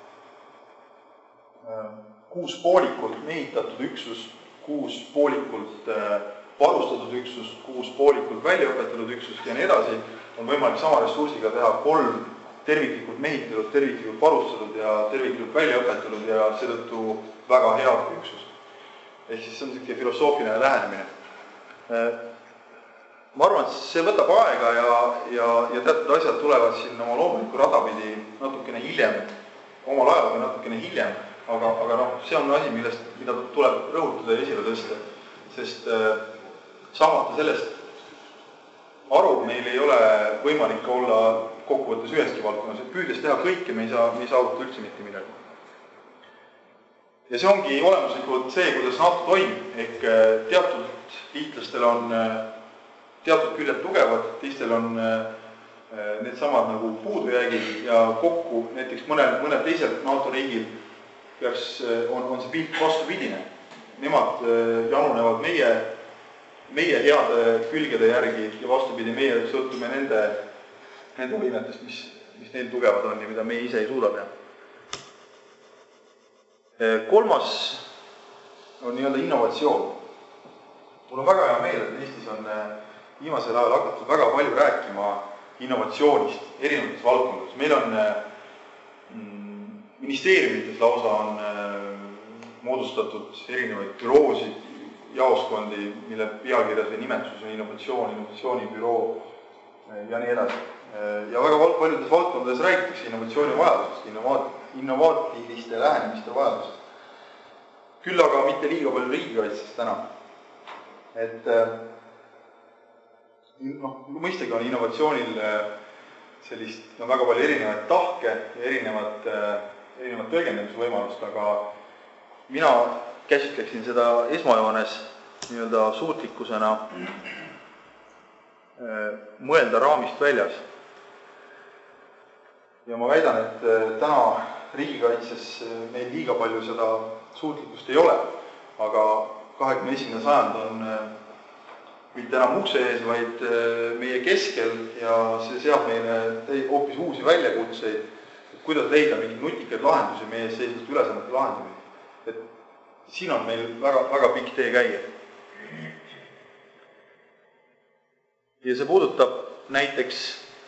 kuus poolikult mehitatud üksus, kuus poolikult varustatud üksus, kuus poolikult väljaõpetatud üksust ja nii edasi, on võimalik sama ressursiga teha kolm terviklikult mehitatud, terviklikult varustatud ja terviklikult väljaõpetatud ja seetõttu väga hea üksus. Ehk siis see on selline filosoofiline lähenemine. Ma arvan, et see võtab aega ja, ja, ja teatud asjad tulevad siin oma loomuliku radapidi natukene hiljem, omal ajal või natukene hiljem, aga, aga noh, see on asi, millest, mida tuleb rõhutada ja esile tõsta, sest saamata sellest aru meil ei ole võimalik olla kokkuvõttes üheski valdkonnas, et püüdes teha kõike, me ei saa, me ei saavuta üldse mitte midagi. Ja see ongi olemuslikult see, kuidas NATO toimib, ehk teatud liitlastel on teatud küljed tugevad, teistel on need samad nagu puudujäägid ja kokku näiteks mõnel, mõnel teisel NATO riigil peaks, on, on see pilt vastupidine. Nemad janunevad meie, meie heade külgede järgi ja vastupidi meie sõltume nende, nende võimetest, mis, mis neil tugevad on ja mida meie ise ei suuda teha. Kolmas on nii-öelda innovatsioon. Mul on väga hea meel, et Eestis on viimasel ajal hakatud väga palju rääkima innovatsioonist erinevates valdkondades. Meil on mm, ministeeriumites lausa on moodustatud erinevaid büroosid, jaoskondi, mille pealkirjas või nimetus on innovatsioon, innovatsioonibüroo ja nii edasi. Ja väga paljudes valdkondades räägitakse innovatsiooni vajadusest, innovaat, innovaatiliste lähenemiste vajadusest. Küll aga mitte liiga palju riigikaitsest täna. Et noh, mõistagi on innovatsioonil sellist no, väga palju erinevaid tahke ja erinevat, erinevat tõlgendamisvõimalust, aga mina käsitleksin seda esmajoones nii-öelda suutlikkusena mõelda raamist väljas. Ja ma väidan, et täna riigikaitses meil liiga palju seda suutlikkust ei ole, aga kahekümne esimene sajand on mitte enam ukse ees, vaid meie keskel ja see seab meile hoopis uusi väljakutseid, et kuidas leida mingeid nutikaid lahendusi meie ees seisvast ülesannete lahendamine. Et siin on meil väga, väga pikk tee käia. Ja see puudutab näiteks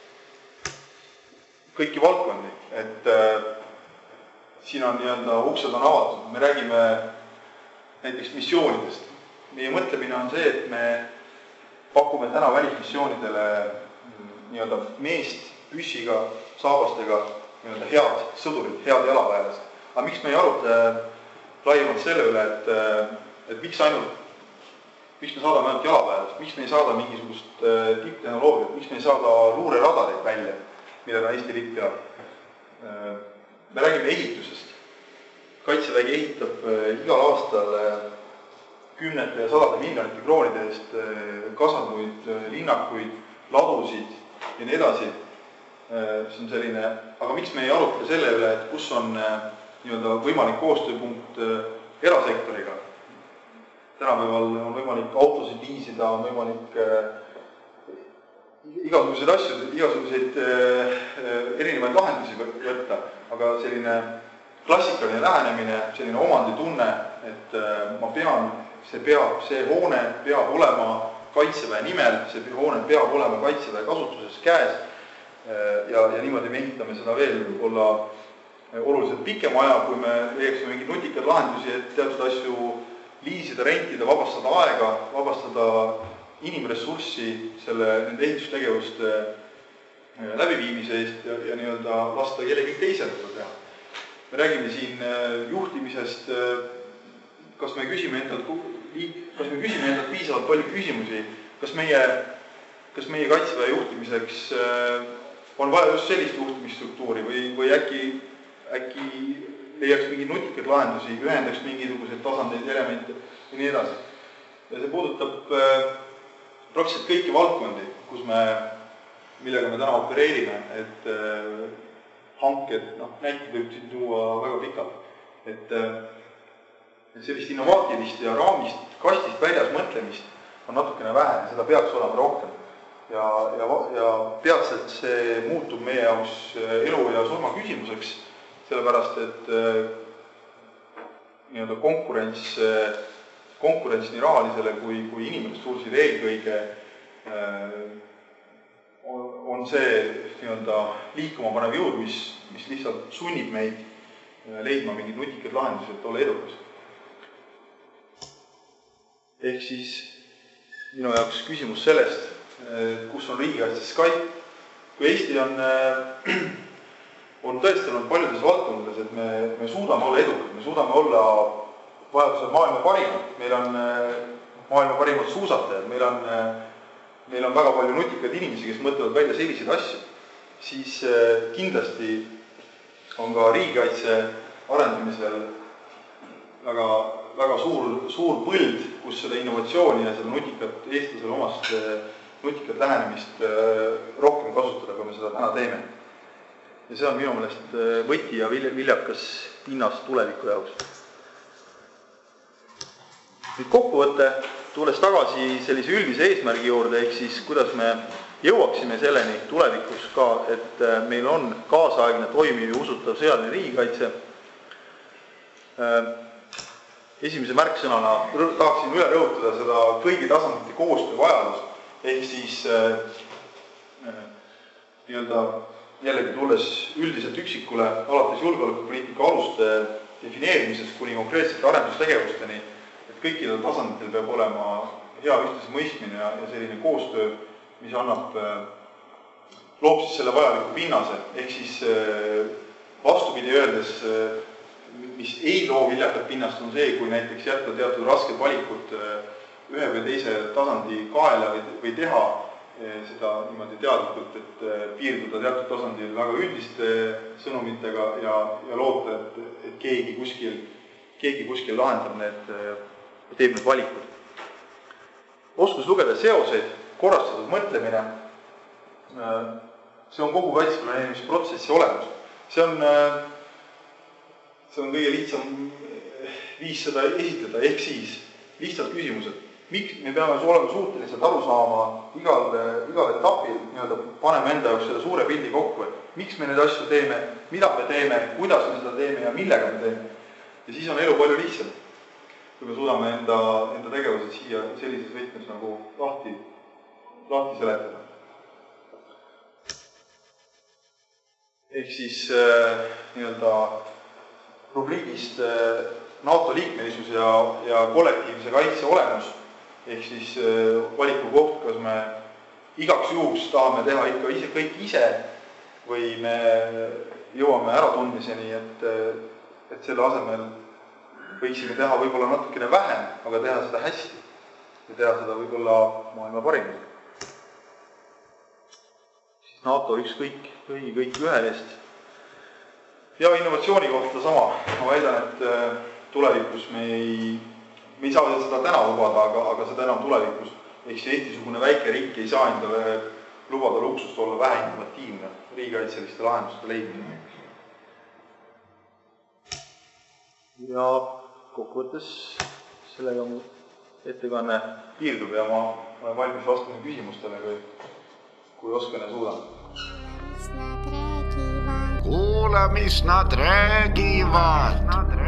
kõiki valdkondi, et äh, siin on nii-öelda uksed on avatud. Me räägime näiteks missioonidest. Meie mõtlemine on see, et me pakume täna välismissioonidele nii-öelda meest püssiga, saabastega nii-öelda head sõdurid, head jalaväelased. Aga miks me ei aruta laiemalt selle üle, et, et miks ainult miks me saadame ainult jalaväelast, miks me ei saada mingisugust tipptehnoloogiat, miks me ei saada luureradareid välja, mida ka Eesti liit peab. Me räägime ehitusest. Kaitsevägi ehitab igal aastal kümnete ja sadade miljonite kroonide eest kasanguid, linnakuid, ladusid ja nii edasi. See on selline, aga miks me ei arutle selle üle, et kus on nii-öelda võimalik koostööpunkt erasektoriga? Tänapäeval on võimalik autosid liisida, on võimalik igasuguseid asju, igasuguseid erinevaid lahendusi võtta, aga selline klassikaline lähenemine, selline omanditunne, et ma pean, see, peab, see hoone peab olema Kaitseväe nimel, see hoone peab olema Kaitseväe kasutuses käes ja, ja niimoodi me ehitame seda veel võib-olla oluliselt pikem aja, kui me leiaksime mingid nutikad lahendusi, et teatud asju liisida, rentida, vabastada aega, vabastada inimressurssi selle, nende ehitustegevuste läbiviimise eest ja, ja nii-öelda lasta kellegi teisel seda teha. Me räägime siin juhtimisest, kas me küsime endalt, kas me küsime endalt piisavalt palju küsimusi, kas meie, kas meie kaitseväe juhtimiseks on vaja just sellist juhtimisstruktuuri või, või äkki, äkki leiaks mingi nutikad lahendusi, ühendaks mingisuguseid tasandeid, elemente ja nii edasi. Ja see puudutab praktiliselt kõiki valdkondi, kus me, millega me täna opereerime, et hanked, noh, näited võib siin tuua väga pikalt, et sellist innovaatilist ja raamist, kastist väljas mõtlemist on natukene vähe, seda peaks olema rohkem. Ja, ja, ja peatselt see muutub meie jaoks elu ja surma küsimuseks, sellepärast, et nii-öelda konkurents, konkurents nii rahalisele kui, kui inimressursile eelkõige on see nii-öelda liikuma panev jõud, mis, mis lihtsalt sunnib meid leidma mingid nutikad lahendused, et olla edukas. Ehk siis minu jaoks küsimus sellest, kus on riigikaitses Skype. Kui Eesti on, on tõestanud paljudes valdkondades, et me, me suudame olla edukad, me suudame olla vajadusel maailma parimad, meil on maailma parimad suusatajad, meil on, meil on väga palju nutikad inimesi, kes mõtlevad välja selliseid asju, siis kindlasti on ka riigikaitse arendamisel väga, väga suur, suur põld, kus seda innovatsiooni ja seda nutikat eestlasele omast nutikat lähenemist rohkem kasutada, kui me seda täna teeme. Ja see on minu meelest võti ja viljakas pinnas tuleviku jaoks. Nüüd kokkuvõtte, tulles tagasi sellise üldise eesmärgi juurde, ehk siis kuidas me jõuaksime selleni tulevikus ka, et meil on kaasaegne toimiv ja usutav sõjaline riigikaitse. Esimese märksõnana tahaksin üle rõhutada seda kõigi tasandite koostöö vajadust, ehk siis nii-öelda jällegi tulles üldiselt üksikule alates julgeolekupoliitika aluste defineerimisest kuni konkreetsete arendustegevusteni, et kõikidel tasanditel peab olema hea ühtlase mõistmine ja, ja selline koostöö, mis annab, loob siis selle vajaliku pinnase, ehk siis vastupidi öeldes, mis ei loo viljakat pinnast, on see, kui näiteks jätta teatud rasked valikud ühe või teise tasandi kaela või, või teha seda niimoodi teadlikult, et piirduda teatud tasandil väga üldiste sõnumitega ja, ja loota, et, et keegi kuskil, keegi kuskil lahendab need, teeb need valikud. Oskus lugeda seoseid, korrastatud mõtlemine, see on kogu kaitseplaneerimisprotsessi olemus. See on, see on kõige lihtsam viis seda esitleda, ehk siis lihtsalt küsimused. Miks me peame olema suutelised aru saama igal, igal etapil, nii-öelda paneme enda jaoks selle suure pildi kokku, et miks me neid asju teeme, mida me teeme, kuidas me seda teeme ja millega me teeme. Ja siis on elu palju lihtsam, kui me suudame enda, enda tegevused siia sellises võtmes nagu lahti, lahti seletada. Ehk siis nii-öelda rubriigist NATO liikmelisus ja, ja kollektiivse kaitse olemus, ehk siis valiku koht, kas me igaks juhuks tahame teha ikka ise, kõik ise või me jõuame äratundmiseni, et, et selle asemel võiksime teha võib-olla natukene vähem, aga teha seda hästi ja teha seda võib-olla maailma parimalt. Siis NATO ükskõik, kõigi kõik ühe eest. Ja innovatsiooni kohta sama. Ma väidan, et tulevikus me ei Me ei saa seda täna lubada, aga, aga seda enam tulevikus. Ehk see Eesti-sugune väike riik ei saa endale lubada luksust olla vähe innovatiivne riigikaitseliste lahenduste leidmine. Ja kokkuvõttes sellega mu ettekanne piirdub ja ma olen valmis vastama küsimustele, kui, kui oskan ja suudan. Kuule, mis nad räägivad!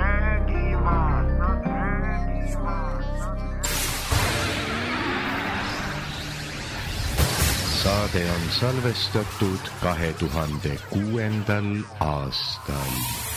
Saade on salvestatud kahe tuhande kuuendal aastal.